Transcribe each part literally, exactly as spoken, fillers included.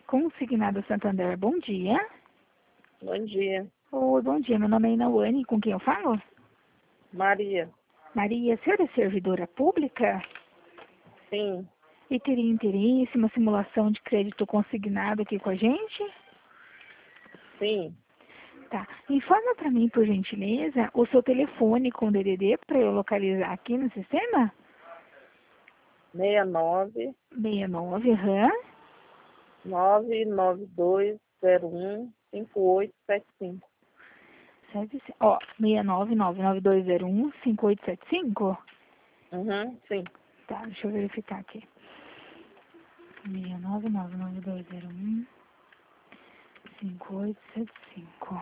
Consignado Santander, bom dia. Bom dia. Oi, bom dia. Meu nome é Inauane, com quem eu falo? Maria. Maria, a senhora é servidora pública? Sim, E teria interesse em uma simulação de crédito consignado aqui com a gente? sim. Tá. Informa para mim, por gentileza, o seu telefone com D D D para eu localizar aqui no sistema? seis nove sessenta e nove, aham. nove nove dois zero um cinco oito sete cinco. Sete, ó, seis nove nove nove dois zero um cinco oito sete cinco? Uhum, sim. Tá, deixa eu verificar aqui. seis nove nove nove dois zero um cinco oito sete cinco.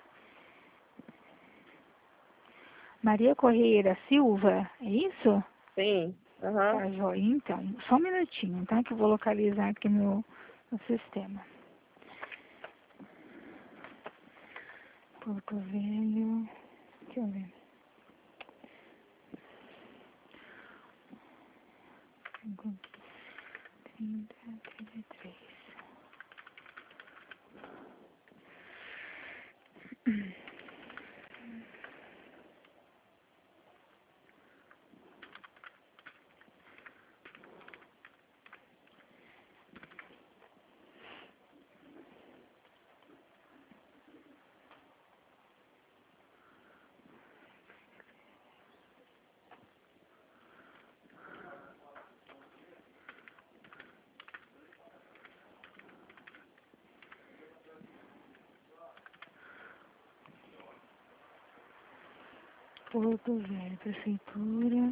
Maria Correia Silva, é isso? Sim. Uhum. Tá, joia. Então, só um minutinho, tá? Que eu vou localizar aqui no, no sistema. Porto Velho. Deixa eu ver. trinta, trinta e três. Porto Velho, prefeitura.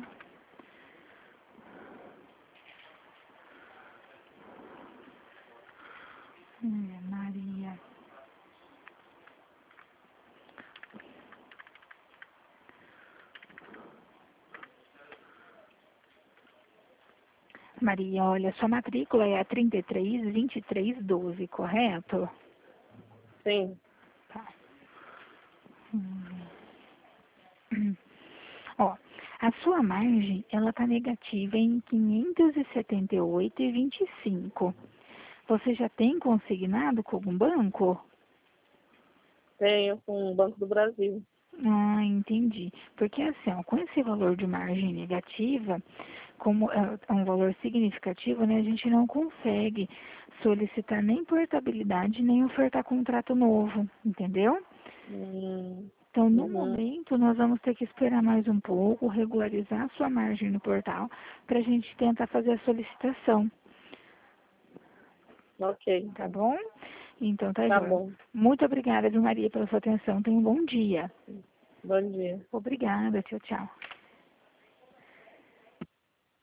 Hum, Maria. Maria, olha, sua matrícula é a trinta e três, vinte e três, doze, correto? Sim. Tá. Hum. Ó, a sua margem, ela tá negativa em quinhentos e setenta e oito e vinte e cinco. Você já tem consignado com algum banco? Tenho com o Banco do Brasil. Ah, entendi. Porque assim, ó, com esse valor de margem negativa, como é é um valor significativo, né, a gente não consegue solicitar nem portabilidade, nem ofertar contrato novo, entendeu? Hum, Então, no uhum. momento, nós vamos ter que esperar mais um pouco, regularizar a sua margem no portal, para a gente tentar fazer a solicitação, Ok, tá então. bom? Então, tá, Tá joia. bom. Muito obrigada, viu, Maria, pela sua atenção. Tenha um bom dia. Bom dia. Obrigada, tchau, tchau.